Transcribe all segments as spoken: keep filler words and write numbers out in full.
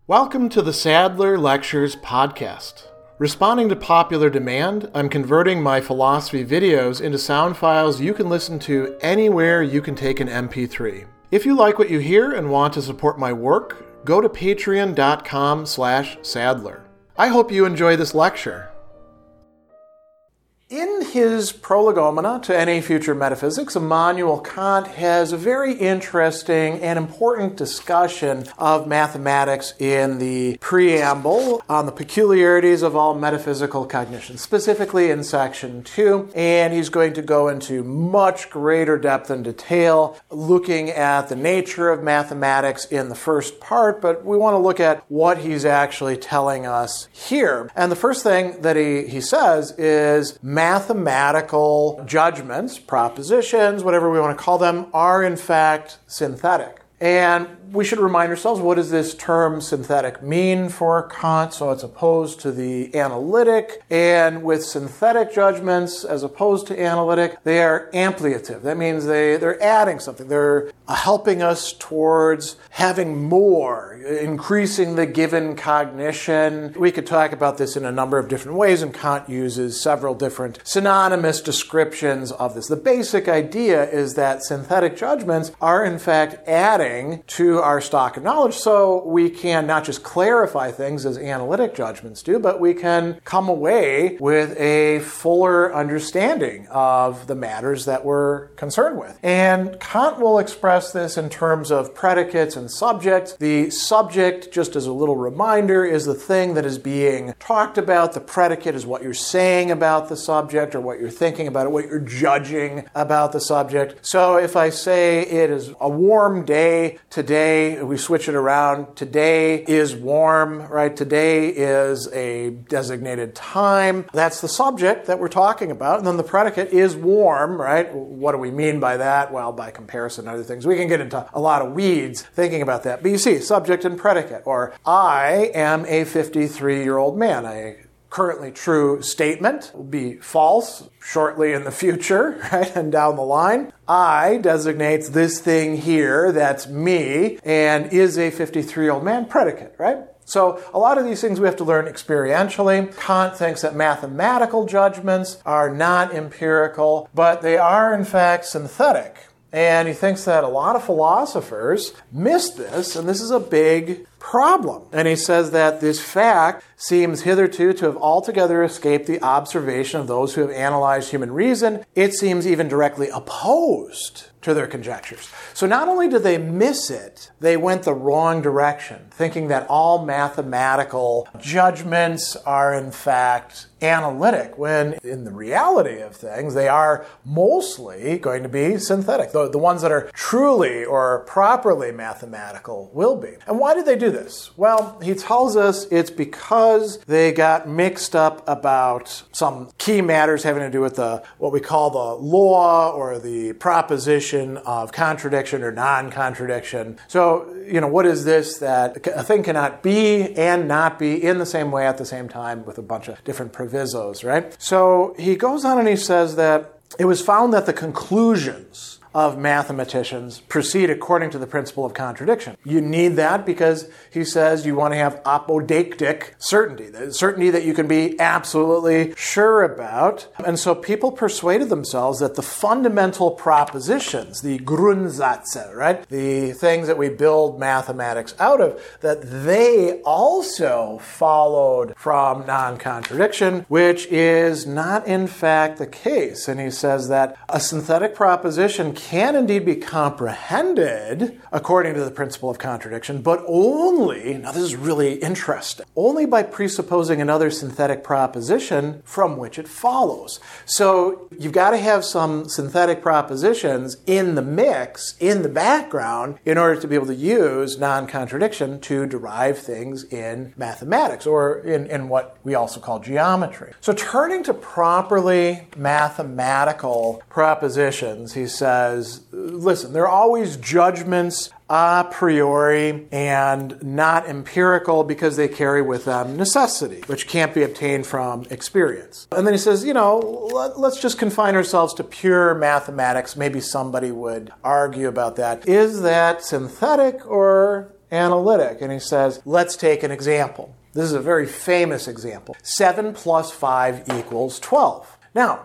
Welcome to the Sadler Lectures podcast. Responding to popular demand, I'm converting my philosophy videos into sound files you can listen to anywhere you can take an M P three. If you like what you hear and want to support my work, go to patreon.com slash Sadler. I hope you enjoy this lecture. In his Prolegomena to Any Future Metaphysics, Immanuel Kant has a very interesting and important discussion of mathematics in the preamble on the peculiarities of all metaphysical cognition, specifically in section two. And he's going to go into much greater depth and detail, looking at the nature of mathematics in the first part, but we want to look at what he's actually telling us here. And the first thing that he, he says is mathematical judgments, propositions, whatever we want to call them, are in fact synthetic. And we should remind ourselves, what does this term synthetic mean for Kant? So it's opposed to the analytic, and with synthetic judgments as opposed to analytic, they are ampliative. That means they, they're adding something. They're helping us towards having more, increasing the given cognition. We could talk about this in a number of different ways, and Kant uses several different synonymous descriptions of this. The basic idea is that synthetic judgments are in fact adding to our stock of knowledge, so we can not just clarify things as analytic judgments do, but we can come away with a fuller understanding of the matters that we're concerned with. And Kant will express this in terms of predicates and subjects. The subject, just as a little reminder, is the thing that is being talked about. The predicate is what you're saying about the subject or what you're thinking about it, what you're judging about the subject. So if I say it is a warm day today, we switch it around. Today is warm, right? Today is a designated time. That's the subject that we're talking about. And then the predicate is warm, right? What do we mean by that? Well, by comparison to other things. We can get into a lot of weeds thinking about that. But you see, subject and predicate. Or, I am a fifty-three-year-old man. A currently true statement will be false shortly in the future, right, and down the line. I designates this thing here, that's me, and is a fifty-three-year-old man, predicate, right? So a lot of these things we have to learn experientially. Kant thinks that mathematical judgments are not empirical, but they are in fact synthetic. And he thinks that a lot of philosophers miss this, and this is a big problem. And he says that this fact seems hitherto to have altogether escaped the observation of those who have analyzed human reason. It seems even directly opposed to their conjectures. So not only did they miss it, they went the wrong direction, thinking that all mathematical judgments are in fact analytic, when in the reality of things, they are mostly going to be synthetic. The, the ones that are truly or properly mathematical will be. And why did they do this? Well, he tells us it's because they got mixed up about some key matters having to do with the what we call the law or the proposition of contradiction or non-contradiction. So, you know, what is this that a thing cannot be and not be in the same way at the same time with a bunch of different provisos, right? So he goes on and he says that it was found that the conclusions of mathematicians proceed according to the principle of contradiction. You need that because he says you want to have apodeictic certainty, the certainty that you can be absolutely sure about. And so people persuaded themselves that the fundamental propositions, the Grundsätze, right, the things that we build mathematics out of, that they also followed from non-contradiction, which is not in fact the case. And he says that a synthetic proposition can indeed be comprehended according to the principle of contradiction, but only, now this is really interesting, only by presupposing another synthetic proposition from which it follows. So you've got to have some synthetic propositions in the mix, in the background, in order to be able to use non-contradiction to derive things in mathematics, or in, in what we also call geometry. So turning to properly mathematical propositions, he says, listen, there are always judgments a priori and not empirical because they carry with them necessity, which can't be obtained from experience. And then he says, you know, let, let's just confine ourselves to pure mathematics. Maybe somebody would argue about that. Is that synthetic or analytic. And he says, let's take an example. This is a very famous example. seven plus five equals twelve. Now,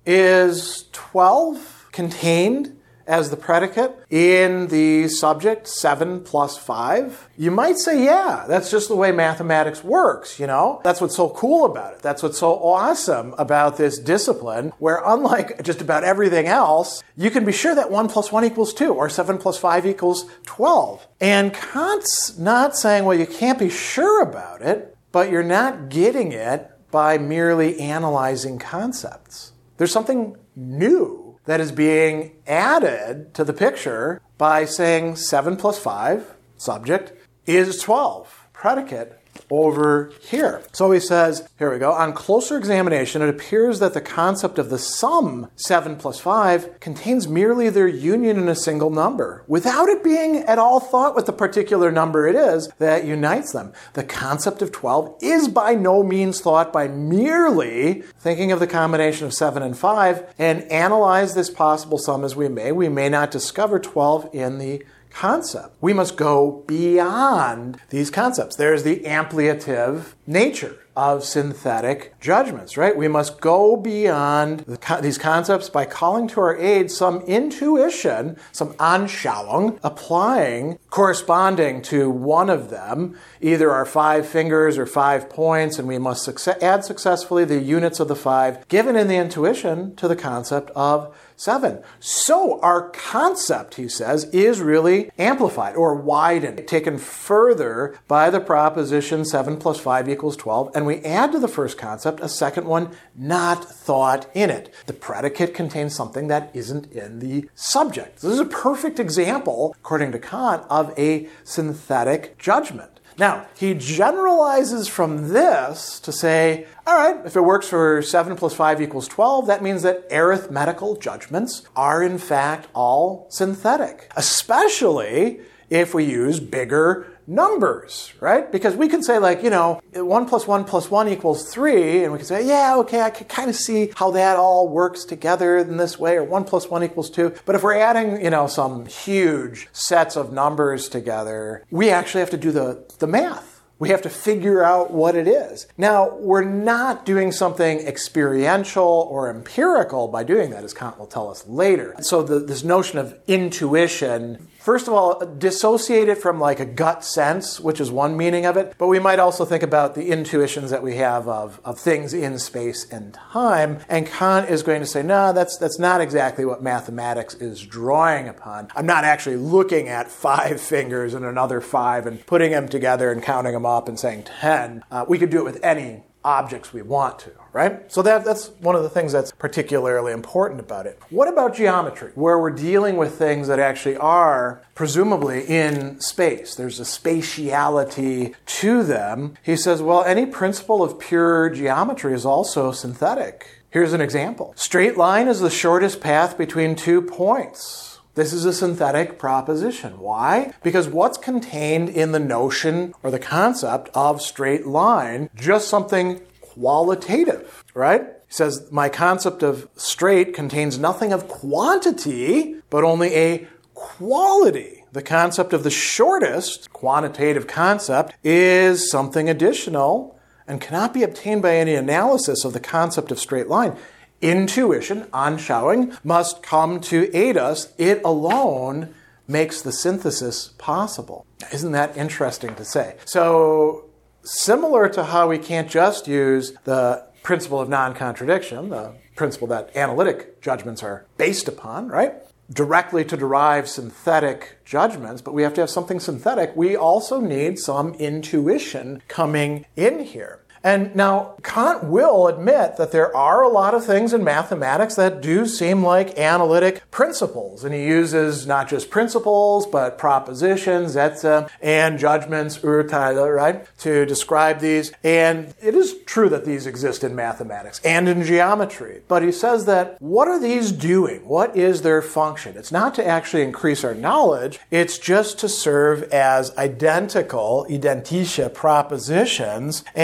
is twelve contained as the predicate in the subject seven plus five? You might say, yeah, that's just the way mathematics works, you know? That's what's so cool about it. That's what's so awesome about this discipline, where unlike just about everything else, you can be sure that one plus one equals two, or seven plus five equals twelve. And Kant's not saying, well, you can't be sure about it, but you're not getting it by merely analyzing concepts. There's something new that is being added to the picture by saying seven plus five, subject, is twelve, predicate, over here. So he says, here we go, on closer examination, it appears that the concept of the sum seven plus five contains merely their union in a single number, without it being at all thought what the particular number it is that unites them. The concept of twelve is by no means thought by merely thinking of the combination of seven and five, and analyze this possible sum as we may, we may not discover twelve in the concept. We must go beyond these concepts. There's the ampliative nature of synthetic judgments, right? We must go beyond the co- these concepts by calling to our aid some intuition, some Anschauung, applying, corresponding to one of them, either our five fingers or five points, and we must success- add successfully the units of the five given in the intuition to the concept of seven. So our concept, he says, is really amplified or widened, taken further by the proposition seven plus five equals twelve, and we add to the first concept a second one not thought in it. The predicate contains something that isn't in the subject. This is a perfect example, according to Kant, of a synthetic judgment. Now, he generalizes from this to say, all right, if it works for seven plus five equals twelve, that means that arithmetical judgments are in fact all synthetic, especially if we use bigger numbers, right? Because we can say, like, you know, one plus one plus one equals three, and we can say, yeah, okay, I can kind of see how that all works together in this way, or one plus one equals two. But if we're adding, you know, some huge sets of numbers together, we actually have to do the, the math. We have to figure out what it is. Now, we're not doing something experiential or empirical by doing that, as Kant will tell us later. So the, this notion of intuition, first of all, dissociate it from like a gut sense, which is one meaning of it, but we might also think about the intuitions that we have of, of things in space and time, and Kant is going to say, no, that's, that's not exactly what mathematics is drawing upon. I'm not actually looking at five fingers and another five and putting them together and counting them up and saying ten. Uh, we could do it with any objects we want to, right? So that, that's one of the things that's particularly important about it. What about geometry, where we're dealing with things that actually are presumably in space? There's a spatiality to them. He says, well, any principle of pure geometry is also synthetic. Here's an example. Straight line is the shortest path between two points. This is a synthetic proposition. Why? Because what's contained in the notion or the concept of straight line, just something qualitative, right? He says, my concept of straight contains nothing of quantity, but only a quality. The concept of the shortest quantitative concept is something additional and cannot be obtained by any analysis of the concept of straight line. Intuition, Anschauung, must come to aid us. It alone makes the synthesis possible. Isn't that interesting to say? So, similar to how we can't just use the principle of non-contradiction, the principle that analytic judgments are based upon, right? Directly to derive synthetic judgments, but we have to have something synthetic. We also need some intuition coming in here. And now, Kant will admit that there are a lot of things in mathematics that do seem like analytic principles. And he uses not just principles, but propositions, Sätze, and judgments, Urteile, right, to describe these. And it is true that these exist in mathematics and in geometry. But he says that, what are these doing? What is their function? It's not to actually increase our knowledge. It's just to serve as identical, identische propositions as what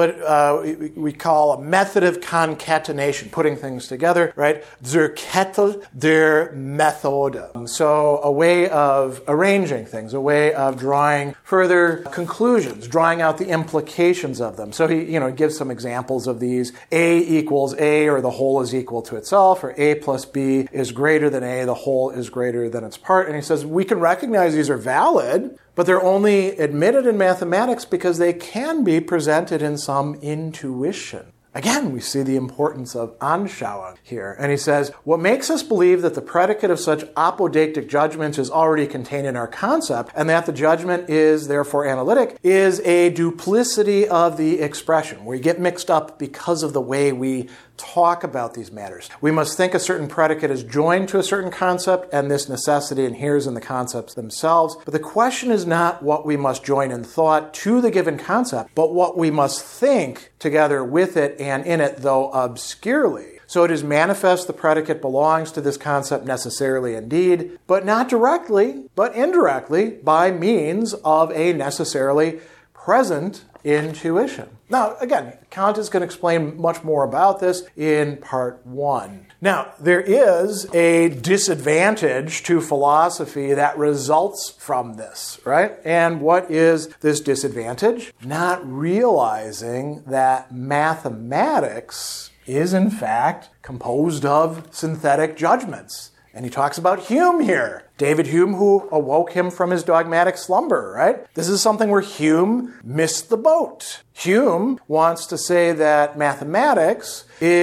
what uh, we, we call a method of concatenation, putting things together, right? Der Kette der Methode. So a way of arranging things, a way of drawing further conclusions, drawing out the implications of them. So he, you know, gives some examples of these. A equals A, or the whole is equal to itself, or A plus B is greater than A, the whole is greater than its part. And he says we can recognize these are valid, but they're only admitted in mathematics because they can be presented in some intuition. Again, we see the importance of Anschauung here. And he says, what makes us believe that the predicate of such apodeictic judgments is already contained in our concept, and that the judgment is therefore analytic, is a duplicity of the expression. We get mixed up because of the way we talk about these matters. We must think a certain predicate is joined to a certain concept, and this necessity inheres in the concepts themselves. But the question is not what we must join in thought to the given concept, but what we must think together with it and in it, though obscurely. So it is manifest the predicate belongs to this concept necessarily indeed, but not directly, but indirectly by means of a necessarily present intuition. Now, again, Kant is going to explain much more about this in part one. Now, there is a disadvantage to philosophy that results from this, right? And what is this disadvantage? Not realizing that mathematics is, in fact, composed of synthetic judgments. And he talks about Hume here. David Hume, who awoke him from his dogmatic slumber, right? This is something where Hume missed the boat. Hume wants to say that mathematics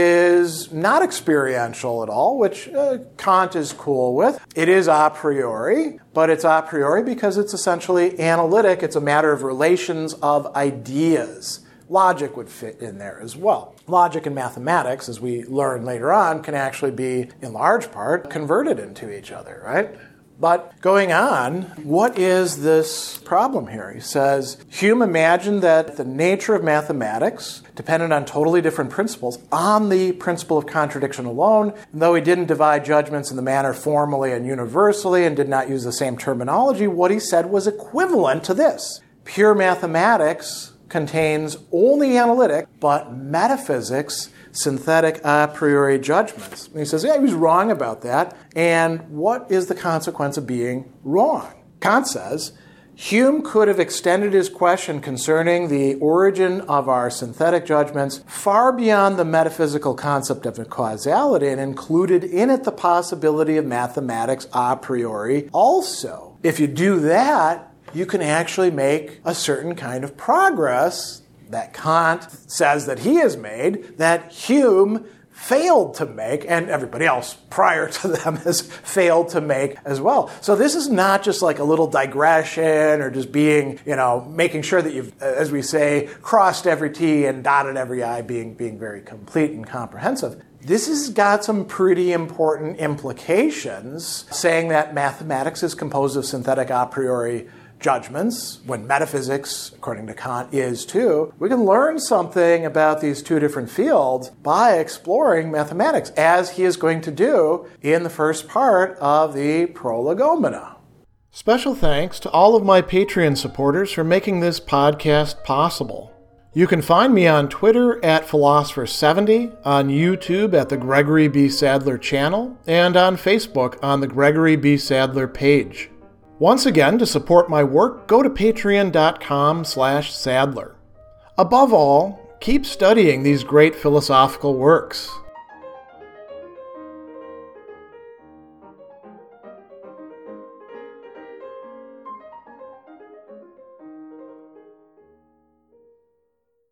is not experiential at all, which uh, Kant is cool with. It is a priori, but it's a priori because it's essentially analytic. It's a matter of relations of ideas. Logic would fit in there as well. Logic and mathematics, as we learn later on, can actually be, in large part, converted into each other, right? But going on, what is this problem here? He says, Hume imagined that the nature of mathematics depended on totally different principles, on the principle of contradiction alone. And though he didn't divide judgments in the manner formally and universally and did not use the same terminology, what he said was equivalent to this. Pure mathematics contains only analytic, but metaphysics, synthetic a priori judgments. And he says, yeah, he was wrong about that. And what is the consequence of being wrong? Kant says, Hume could have extended his question concerning the origin of our synthetic judgments far beyond the metaphysical concept of causality and included in it the possibility of mathematics a priori also. If you do that, you can actually make a certain kind of progress that Kant says that he has made, that Hume failed to make, and everybody else prior to them has failed to make as well. So this is not just like a little digression or just being, you know, making sure that you've, as we say, crossed every T and dotted every I, being, being very complete and comprehensive. This has got some pretty important implications, saying that mathematics is composed of synthetic a priori judgments, when metaphysics, according to Kant, is too. We can learn something about these two different fields by exploring mathematics, as he is going to do in the first part of the Prolegomena. Special thanks to all of my Patreon supporters for making this podcast possible. You can find me on Twitter at Philosopher seventy, on YouTube at the Gregory B. Sadler channel, and on Facebook on the Gregory B. Sadler page. Once again, to support my work, go to patreon.com slash Sadler. Above all, keep studying these great philosophical works.